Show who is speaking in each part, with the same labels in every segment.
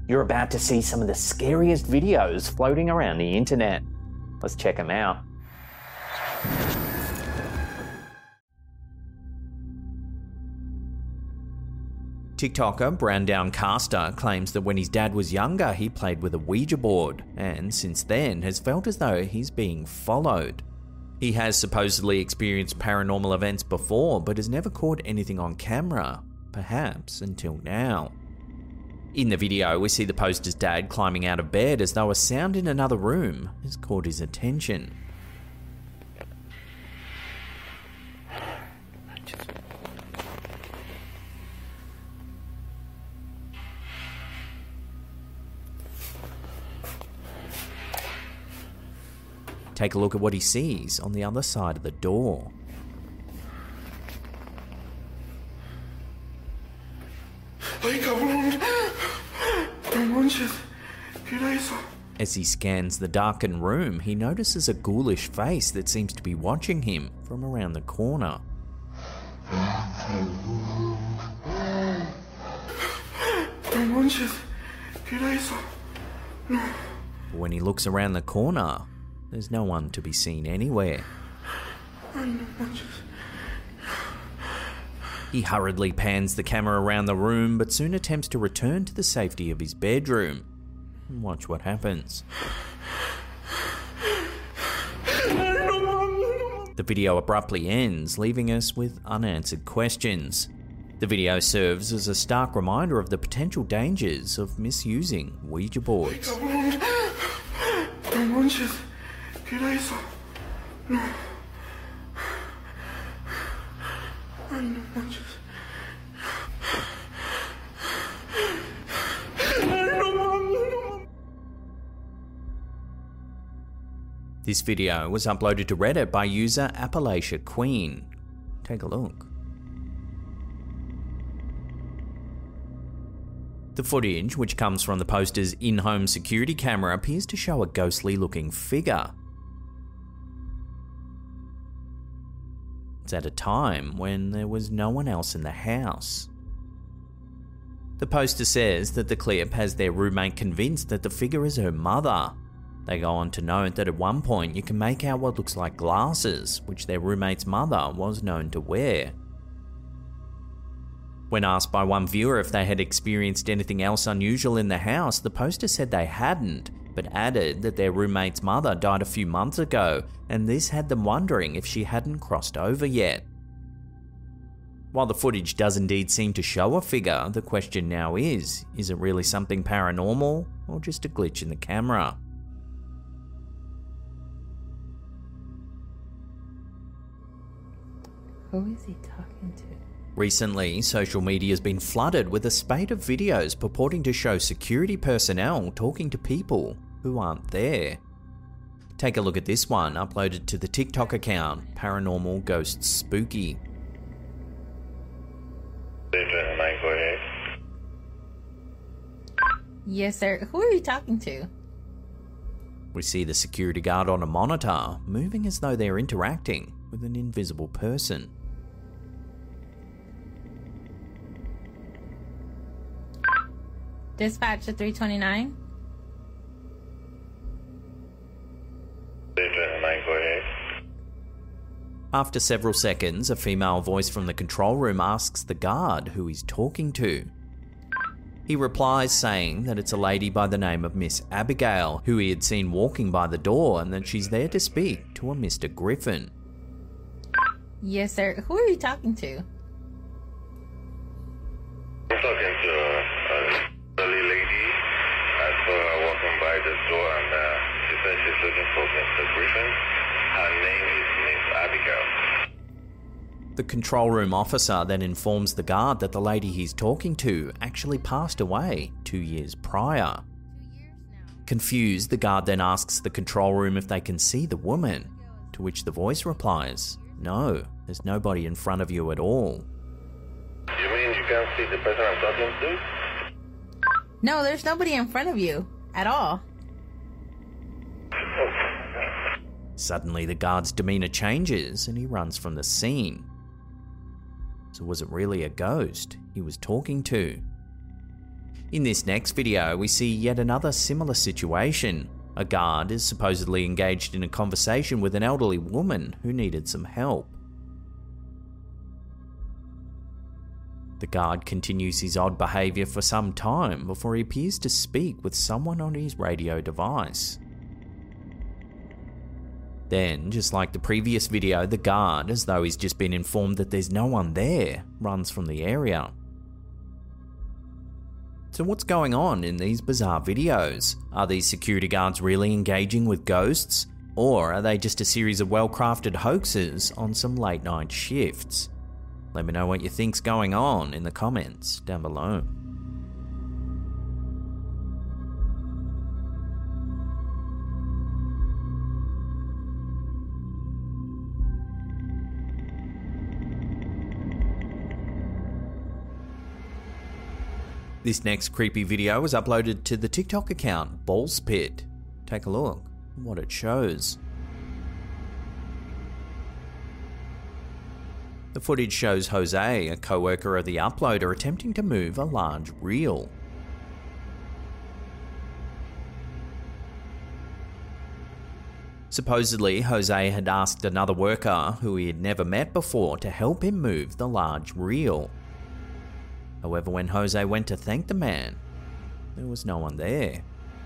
Speaker 1: You're about to see some of the scariest videos floating around the internet. Let's check them out. TikToker Browndown Caster claims that when his dad was younger, he played with a Ouija board, and since then has felt as though he's being followed. He has supposedly experienced paranormal events before, but has never caught anything on camera, perhaps until now. In the video, we see the poster's dad climbing out of bed as though a sound in another room has caught his attention. Take a look at what he sees on the other side of the door. As he scans the darkened room, he notices a ghoulish face that seems to be watching him from around the corner. When he looks around the corner, there's no one to be seen anywhere. He hurriedly pans the camera around the room, but soon attempts to return to the safety of his bedroom. Watch what happens. The video abruptly ends, leaving us with unanswered questions. The video serves as a stark reminder of the potential dangers of misusing Ouija boards. This video was uploaded to Reddit by user Appalachia Queen. Take a look. The footage, which comes from the poster's in-home security camera, appears to show a ghostly-looking figure. It's at a time when there was no one else in the house. The poster says that the clip has their roommate convinced that the figure is her mother. They go on to note that at one point you can make out what looks like glasses, which their roommate's mother was known to wear. When asked by one viewer if they had experienced anything else unusual in the house, the poster said they hadn't, but added that their roommate's mother died a few months ago, and this had them wondering if she hadn't crossed over yet. While the footage does indeed seem to show a figure, the question now is it really something paranormal, or just a glitch in the camera?
Speaker 2: Who is he talking to?
Speaker 1: Recently, social media has been flooded with a spate of videos purporting to show security personnel talking to people who aren't there. Take a look at this one, uploaded to the TikTok account, Paranormal Ghosts Spooky.
Speaker 2: Yes, sir. Who are you talking to?
Speaker 1: We see the security guard on a monitor, moving as though they're interacting with an invisible person.
Speaker 2: Dispatch to 329.
Speaker 1: After several seconds, a female voice from the control room asks the guard who he's talking to. He replies saying that it's a lady by the name of Miss Abigail, who he had seen walking by the door, and that she's there to speak to a Mr. Griffin.
Speaker 2: Yes, sir. Who are you talking to?
Speaker 3: I'm talking to a elderly lady. I saw her walking by the door, and she said she's looking for Mr. Griffin. Her name is Miss Abigail.
Speaker 1: The control room officer then informs the guard that the lady he's talking to actually passed away 2 years prior.
Speaker 2: 2 years now.
Speaker 1: Confused, the guard then asks the control room if they can see the woman, to which the voice replies, "No, there's nobody in front of you at all."
Speaker 3: You mean you can't see the person I'm talking to?
Speaker 2: No, there's nobody in front of you at all.
Speaker 1: Suddenly, the guard's demeanor changes and he runs from the scene. So was it really a ghost he was talking to? In this next video, we see yet another similar situation. A guard is supposedly engaged in a conversation with an elderly woman who needed some help. The guard continues his odd behaviour for some time before he appears to speak with someone on his radio device. Then, just like the previous video, the guard, as though he's just been informed that there's no one there, runs from the area. So what's going on in these bizarre videos? Are these security guards really engaging with ghosts? Or are they just a series of well-crafted hoaxes on some late-night shifts? Let me know what you think's going on in the comments down below. This next creepy video was uploaded to the TikTok account Ballspit. Take a look at what it shows. The footage shows Jose, a co-worker of the uploader, attempting to move a large reel. Supposedly, Jose had asked another worker, who he had never met before, to help him move the large reel. However, when Jose went to thank the man, there was no one there.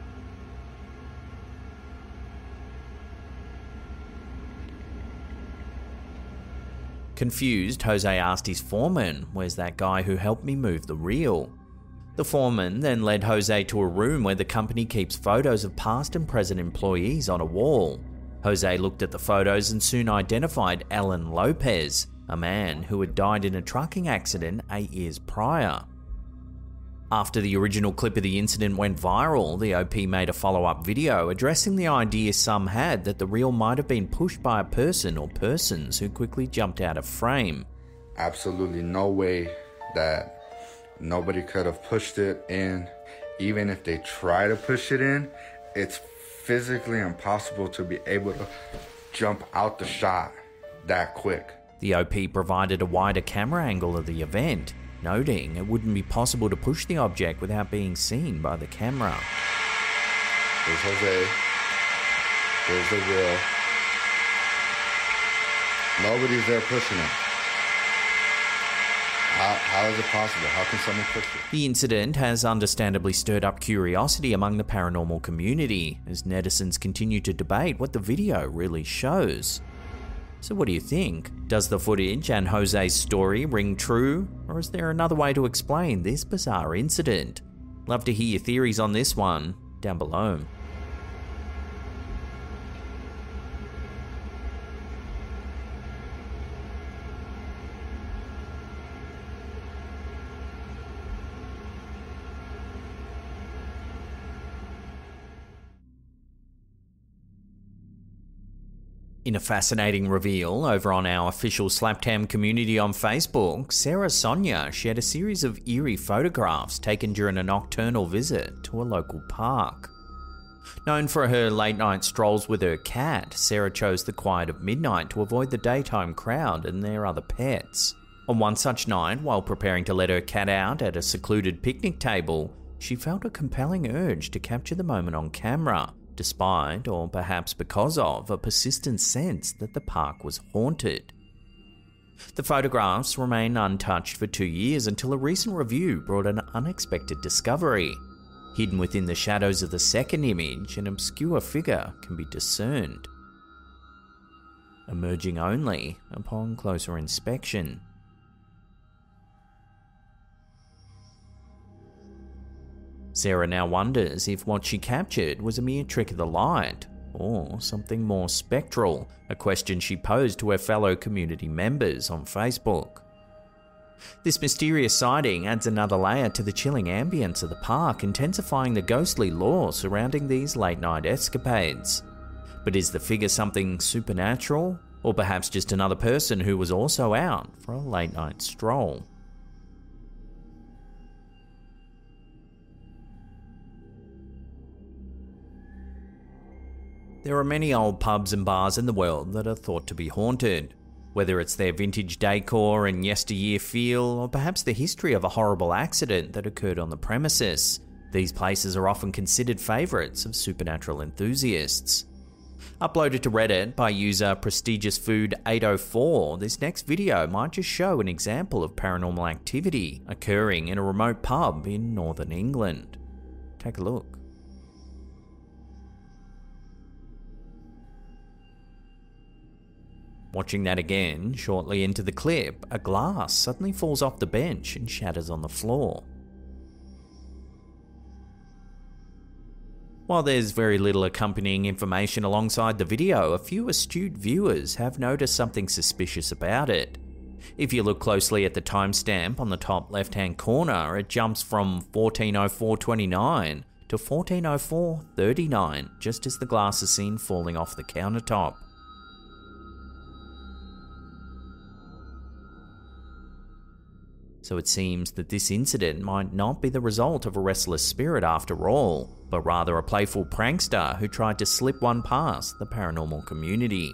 Speaker 1: Confused, Jose asked his foreman, "Where's that guy who helped me move the reel?" The foreman then led Jose to a room where the company keeps photos of past and present employees on a wall. Jose looked at the photos and soon identified Alan Lopez, a man who had died in a trucking accident 8 years prior. After the original clip of the incident went viral, the OP made a follow-up video addressing the idea some had that the reel might have been pushed by a person or persons who quickly jumped out of frame.
Speaker 4: Absolutely no way that nobody could have pushed it in. Even if they try to push it in, it's physically impossible to be able to jump out the shot that quick.
Speaker 1: The OP provided a wider camera angle of the event, noting it wouldn't be possible to push the object without being seen by the camera.
Speaker 4: There's Jose. There's the wheel. Nobody's there pushing it. How is it possible? How can someone push it?
Speaker 1: The incident has understandably stirred up curiosity among the paranormal community, as netizens continue to debate what the video really shows. So what do you think? Does the footage and Jose's story ring true, or is there another way to explain this bizarre incident? Love to hear your theories on this one down below. In a fascinating reveal over on our official Slaptam community on Facebook, Sarah Sonia shared a series of eerie photographs taken during a nocturnal visit to a local park. Known for her late-night strolls with her cat, Sarah chose the quiet of midnight to avoid the daytime crowd and their other pets. On one such night, while preparing to let her cat out at a secluded picnic table, she felt a compelling urge to capture the moment on camera, despite, or perhaps because of, a persistent sense that the park was haunted. The photographs remain untouched for 2 years until a recent review brought an unexpected discovery. Hidden within the shadows of the second image, an obscure figure can be discerned, emerging only upon closer inspection. Sarah now wonders if what she captured was a mere trick of the light, or something more spectral, a question she posed to her fellow community members on Facebook. This mysterious sighting adds another layer to the chilling ambience of the park, intensifying the ghostly lore surrounding these late-night escapades. But is the figure something supernatural, or perhaps just another person who was also out for a late-night stroll? There are many old pubs and bars in the world that are thought to be haunted. Whether it's their vintage decor and yesteryear feel, or perhaps the history of a horrible accident that occurred on the premises, these places are often considered favourites of supernatural enthusiasts. Uploaded to Reddit by user PrestigiousFood804, this next video might just show an example of paranormal activity occurring in a remote pub in northern England. Take a look. Watching that again, shortly into the clip, a glass suddenly falls off the bench and shatters on the floor. While there's very little accompanying information alongside the video, a few astute viewers have noticed something suspicious about it. If you look closely at the timestamp on the top left-hand corner, it jumps from 14:04:29 to 14:04:39, just as the glass is seen falling off the countertop. So it seems that this incident might not be the result of a restless spirit after all, but rather a playful prankster who tried to slip one past the paranormal community.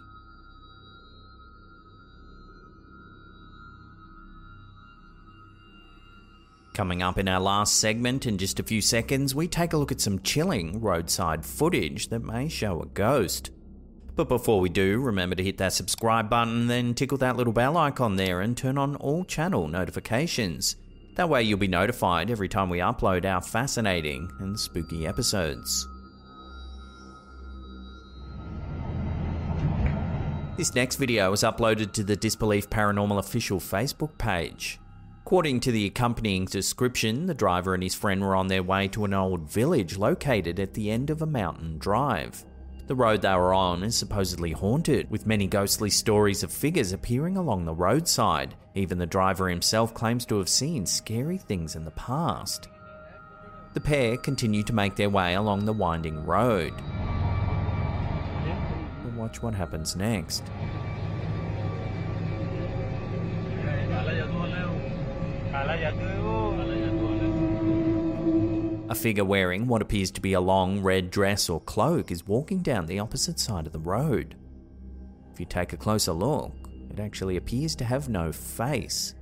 Speaker 1: Coming up in our last segment in just a few seconds, we take a look at some chilling roadside footage that may show a ghost. But before we do, remember to hit that subscribe button, then tickle that little bell icon there and turn on all channel notifications. That way you'll be notified every time we upload our fascinating and spooky episodes. This next video was uploaded to the Disbelief Paranormal official Facebook page. According to the accompanying description, the driver and his friend were on their way to an old village located at the end of a mountain drive. The road they were on is supposedly haunted, with many ghostly stories of figures appearing along the roadside. Even the driver himself claims to have seen scary things in the past. The pair continue to make their way along the winding road. But watch what happens next. A figure wearing what appears to be a long red dress or cloak is walking down the opposite side of the road. If you take a closer look, it actually appears to have no face.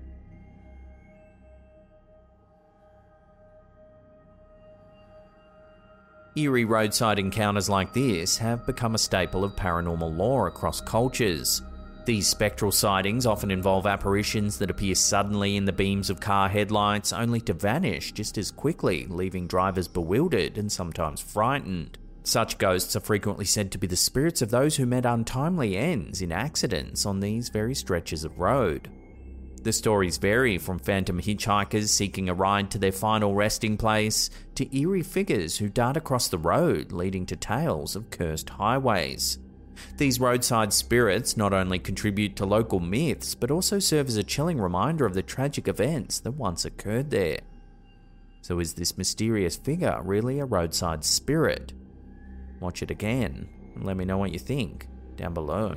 Speaker 1: Eerie roadside encounters like this have become a staple of paranormal lore across cultures. These spectral sightings often involve apparitions that appear suddenly in the beams of car headlights only to vanish just as quickly, leaving drivers bewildered and sometimes frightened. Such ghosts are frequently said to be the spirits of those who met untimely ends in accidents on these very stretches of road. The stories vary from phantom hitchhikers seeking a ride to their final resting place to eerie figures who dart across the road, leading to tales of cursed highways. These roadside spirits not only contribute to local myths, but also serve as a chilling reminder of the tragic events that once occurred there. So is this mysterious figure really a roadside spirit? Watch it again and let me know what you think down below.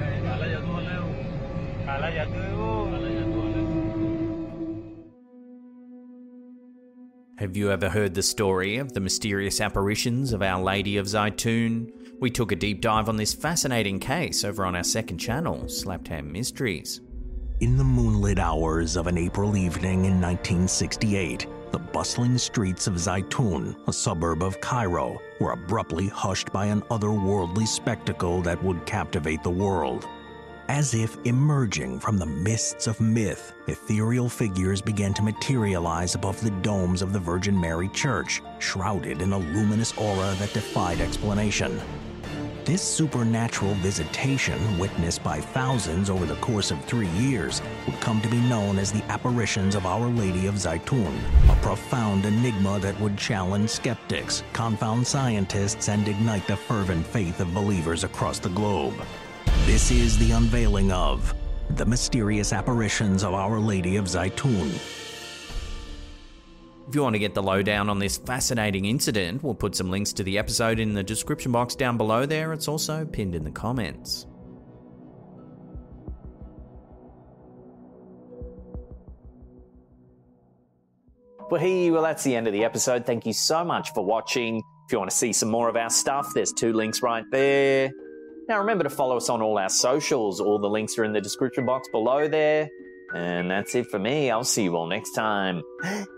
Speaker 1: Have you ever heard the story of the mysterious apparitions of Our Lady of Zaytun? We took a deep dive on this fascinating case over on our second channel, Slaptham Mysteries.
Speaker 5: In the moonlit hours of an April evening in 1968, the bustling streets of Zaytun, a suburb of Cairo, were abruptly hushed by an otherworldly spectacle that would captivate the world. As if emerging from the mists of myth, ethereal figures began to materialize above the domes of the Virgin Mary Church, shrouded in a luminous aura that defied explanation. This supernatural visitation, witnessed by thousands over the course of 3 years, would come to be known as the apparitions of Our Lady of Zaytun, a profound enigma that would challenge skeptics, confound scientists, and ignite the fervent faith of believers across the globe. This is the unveiling of the mysterious apparitions of Our Lady of Zaytun.
Speaker 1: If you want to get the lowdown on this fascinating incident, we'll put some links to the episode in the description box down below there. It's also pinned in the comments. Well, that's the end of the episode. Thank you so much for watching. If you want to see some more of our stuff, there's 2 links right there. Now remember to follow us on all our socials. All the links are in the description box below there. And that's it for me. I'll see you all next time.